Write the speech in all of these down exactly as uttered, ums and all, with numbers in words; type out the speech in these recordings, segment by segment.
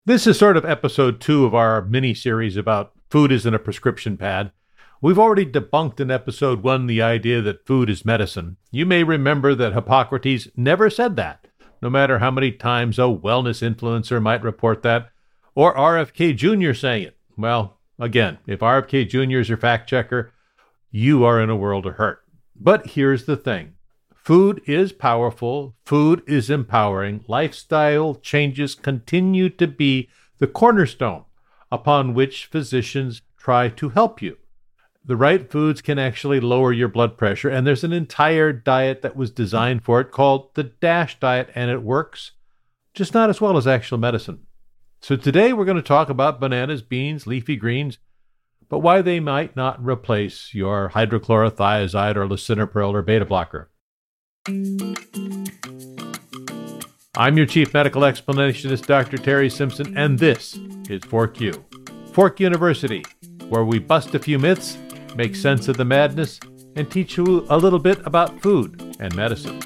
This is sort of episode two of our mini-series about food isn't a prescription pad. We've already debunked in episode one the idea that food is medicine. You may remember that Hippocrates never said that, no matter how many times a wellness influencer might report that, or R F K Junior saying it. Well, again, if R F K Junior is your fact checker, you are in a world of hurt. But here's the thing. Food is powerful. Food is empowering. Lifestyle changes continue to be the cornerstone upon which physicians try to help you. The right foods can actually lower your blood pressure, and there's an entire diet that was designed for it called the DASH diet, and it works, just not as well as actual medicine. So today we're going to talk about bananas, beans, leafy greens, but why they might not replace your hydrochlorothiazide or lisinopril or beta blocker. I'm your chief medical explanationist, Doctor Terry Simpson, and this is Fork U. Fork University, where we bust a few myths, make sense of the madness, and teach you a little bit about food and medicine.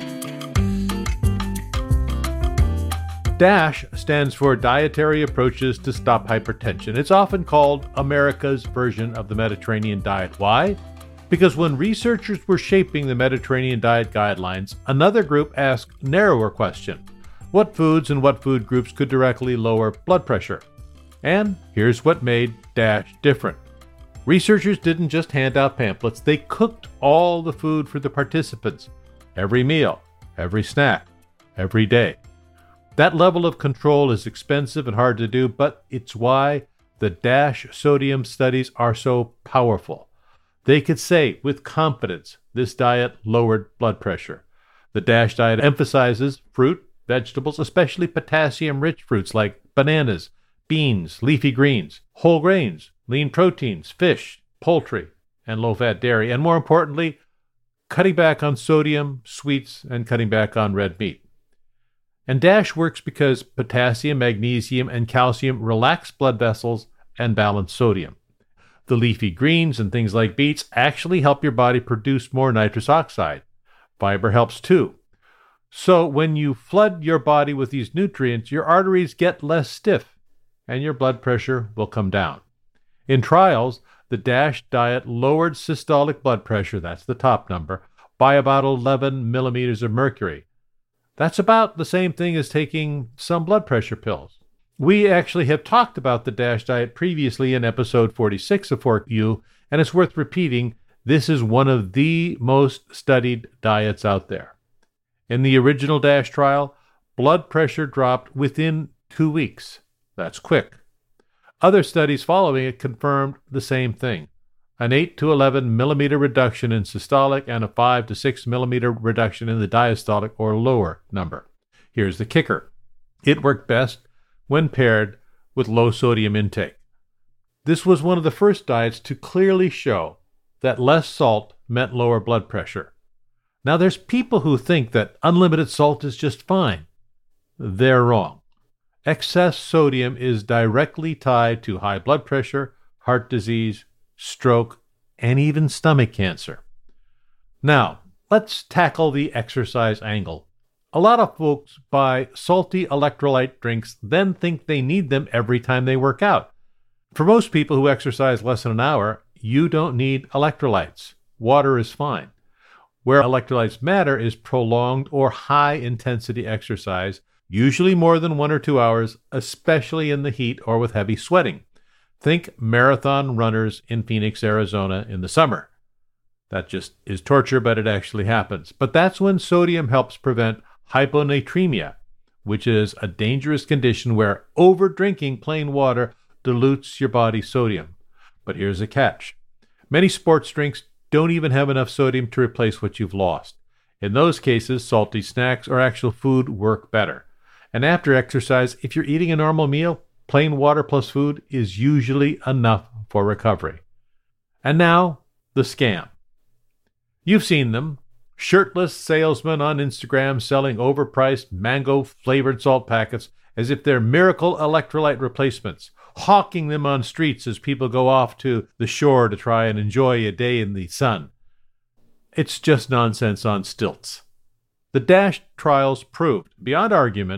DASH stands for Dietary Approaches to Stop Hypertension. It's often called America's version of the Mediterranean diet. Why? Because when researchers were shaping the Mediterranean diet guidelines, another group asked a narrower question. What foods and what food groups could directly lower blood pressure? And here's what made DASH different. Researchers didn't just hand out pamphlets, they cooked all the food for the participants. Every meal, every snack, every day. That level of control is expensive and hard to do, but it's why the DASH sodium studies are so powerful. They could say with confidence this diet lowered blood pressure. The DASH diet emphasizes fruit, vegetables, especially potassium-rich fruits like bananas, beans, leafy greens, whole grains, lean proteins, fish, poultry, and low-fat dairy, and more importantly, cutting back on sodium, sweets, and cutting back on red meat. And DASH works because potassium, magnesium, and calcium relax blood vessels and balance sodium. The leafy greens and things like beets actually help your body produce more nitrous oxide. Fiber helps too. So when you flood your body with these nutrients, your arteries get less stiff and your blood pressure will come down. In trials, the DASH diet lowered systolic blood pressure, that's the top number, by about eleven millimeters of mercury. That's about the same thing as taking some blood pressure pills. We actually have talked about the DASH diet previously in episode forty-six of Fork U, and it's worth repeating, this is one of the most studied diets out there. In the original DASH trial, blood pressure dropped within two weeks. That's quick. Other studies following it confirmed the same thing. An eight to eleven millimeter reduction in systolic and a five to six millimeter reduction in the diastolic or lower number. Here's the kicker. It worked best when paired with low sodium intake. This was one of the first diets to clearly show that less salt meant lower blood pressure. Now there's people who think that unlimited salt is just fine. They're wrong. Excess sodium is directly tied to high blood pressure, heart disease, stroke, and even stomach cancer. Now, let's tackle the exercise angle. A lot of folks buy salty electrolyte drinks, then think they need them every time they work out. For most people who exercise less than an hour, you don't need electrolytes. Water is fine. Where electrolytes matter is prolonged or high-intensity exercise, usually more than one or two hours, especially in the heat or with heavy sweating. Think marathon runners in Phoenix, Arizona in the summer. That just is torture, but it actually happens. But that's when sodium helps prevent hyponatremia, which is a dangerous condition where over-drinking plain water dilutes your body's sodium. But here's a catch. Many sports drinks don't even have enough sodium to replace what you've lost. In those cases, salty snacks or actual food work better. And after exercise, if you're eating a normal meal, plain water plus food is usually enough for recovery. And now, the scam. You've seen them. Shirtless salesmen on Instagram selling overpriced mango-flavored salt packets as if they're miracle electrolyte replacements, hawking them on streets as people go off to the shore to try and enjoy a day in the sun. It's just nonsense on stilts. The DASH trials proved, beyond argument,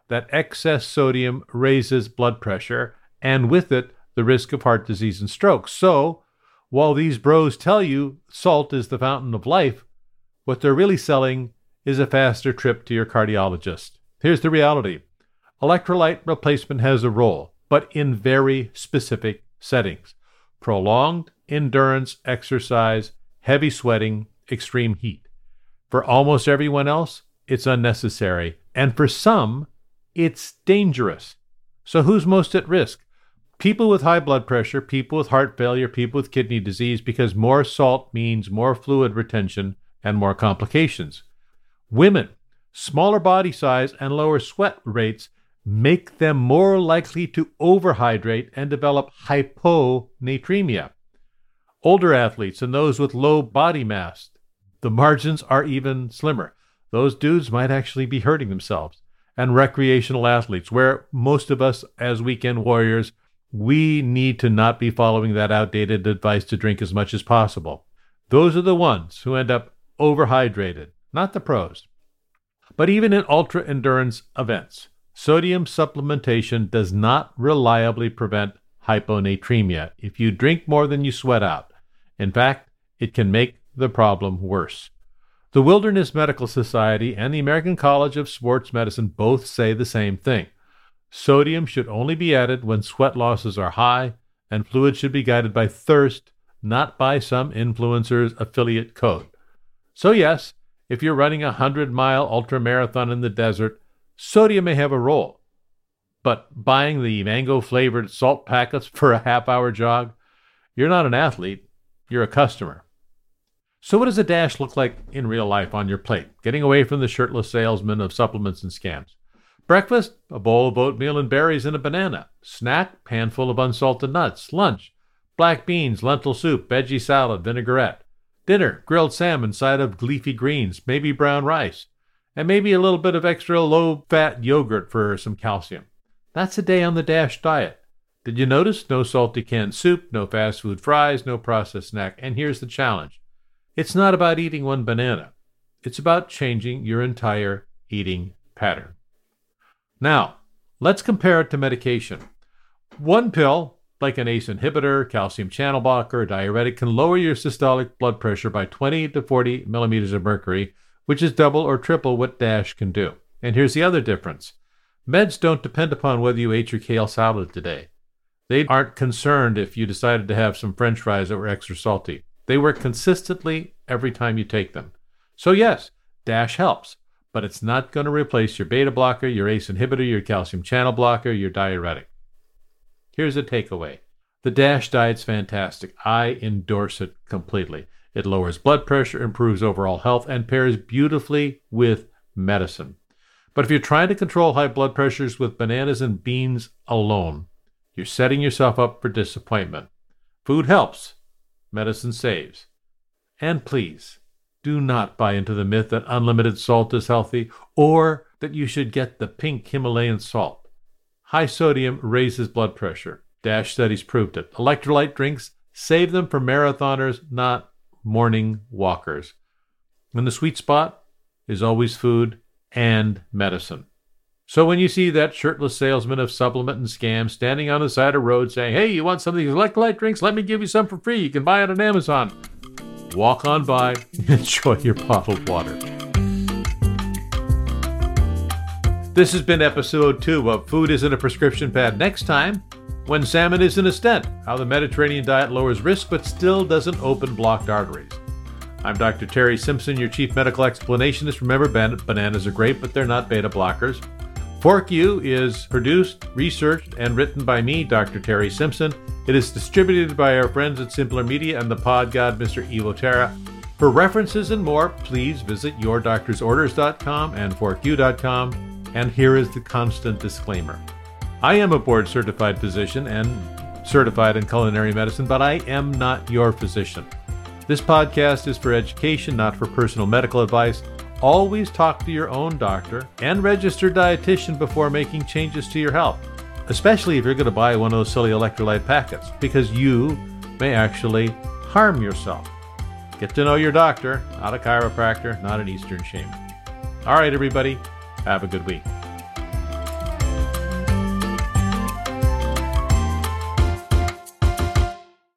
that excess sodium raises blood pressure, and with it, the risk of heart disease and stroke. So, while these bros tell you salt is the fountain of life, what they're really selling is a faster trip to your cardiologist. Here's the reality. Electrolyte replacement has a role, but in very specific settings. Prolonged endurance exercise, heavy sweating, extreme heat. For almost everyone else, it's unnecessary. And for some, it's dangerous. So who's most at risk? People with high blood pressure, people with heart failure, people with kidney disease, because more salt means more fluid retention and more complications. Women, smaller body size and lower sweat rates make them more likely to overhydrate and develop hyponatremia. Older athletes and those with low body mass, the margins are even slimmer. Those dudes might actually be hurting themselves. And recreational athletes, where most of us as weekend warriors, we need to not be following that outdated advice to drink as much as possible. Those are the ones who end up overhydrated, not the pros. But even in ultra-endurance events, sodium supplementation does not reliably prevent hyponatremia if you drink more than you sweat out. In fact, it can make the problem worse. The Wilderness Medical Society and the American College of Sports Medicine both say the same thing. Sodium should only be added when sweat losses are high, and fluid should be guided by thirst, not by some influencer's affiliate code. So yes, if you're running a hundred-mile ultramarathon in the desert, sodium may have a role. But buying the mango-flavored salt packets for a half-hour jog, you're not an athlete, you're a customer. So what does a dash look like in real life on your plate, getting away from the shirtless salesman of supplements and scams? Breakfast, a bowl of oatmeal and berries and a banana. Snack, handful of unsalted nuts. Lunch, black beans, lentil soup, veggie salad, vinaigrette. Dinner, grilled salmon, side of leafy greens, maybe brown rice, and maybe a little bit of extra low-fat yogurt for some calcium. That's a day on the DASH diet. Did you notice? No salty canned soup, no fast food fries, no processed snack. And here's the challenge. It's not about eating one banana. It's about changing your entire eating pattern. Now, let's compare it to medication. One pill, like an A C E inhibitor, calcium channel blocker, diuretic, can lower your systolic blood pressure by twenty to forty millimeters of mercury, which is double or triple what DASH can do. And here's the other difference. Meds don't depend upon whether you ate your kale salad today. They aren't concerned if you decided to have some French fries that were extra salty. They work consistently every time you take them. So yes, DASH helps, but it's not going to replace your beta blocker, your A C E inhibitor, your calcium channel blocker, your diuretic. Here's a takeaway. The DASH diet's fantastic. I endorse it completely. It lowers blood pressure, improves overall health, and pairs beautifully with medicine. But if you're trying to control high blood pressures with bananas and beans alone, you're setting yourself up for disappointment. Food helps. Medicine saves. And please, do not buy into the myth that unlimited salt is healthy or that you should get the pink Himalayan salt. High sodium raises blood pressure. DASH studies proved it. Electrolyte drinks save them for marathoners, not morning walkers. And the sweet spot is always food and medicine. So when you see that shirtless salesman of supplement and scam standing on the side of the road saying, "Hey, you want some of these electrolyte drinks? Let me give you some for free. You can buy it on Amazon." Walk on by and enjoy your bottled water. This has been episode two of Food Isn't a Prescription Pad. Next time, when salmon isn't a stent, how the Mediterranean diet lowers risk but still doesn't open blocked arteries. I'm Doctor Terry Simpson, your chief medical explanationist. Remember, ban- bananas are great, but they're not beta blockers. Fork You is produced, researched, and written by me, Doctor Terry Simpson. It is distributed by our friends at Simpler Media and the pod god, Mister Evo Terra. For references and more, please visit your doctors orders dot com and fork you dot com. And here is the constant disclaimer. I am a board-certified physician and certified in culinary medicine, but I am not your physician. This podcast is for education, not for personal medical advice. Always talk to your own doctor and registered dietitian before making changes to your health, especially if you're going to buy one of those silly electrolyte packets, because you may actually harm yourself. Get to know your doctor, not a chiropractor, not an Eastern shaman. All right, everybody, have a good week.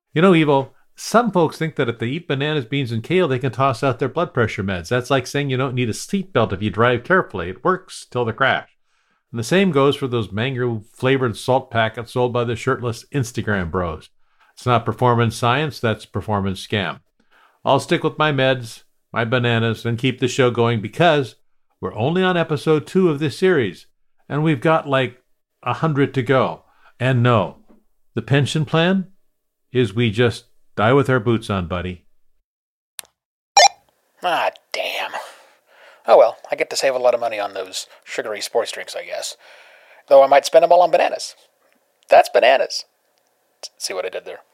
You know, Evo, some folks think that if they eat bananas, beans, and kale, they can toss out their blood pressure meds. That's like saying you don't need a seatbelt if you drive carefully. It works till the crash. And the same goes for those mango-flavored salt packets sold by the shirtless Instagram bros. It's not performance science, that's performance scam. I'll stick with my meds, my bananas, and keep the show going because we're only on episode two of this series, and we've got like a hundred to go. And no, the pension plan is we just die with our boots on, buddy. Ah, damn. Oh well, I get to save a lot of money on those sugary sports drinks, I guess. Though I might spend them all on bananas. That's bananas. See what I did there?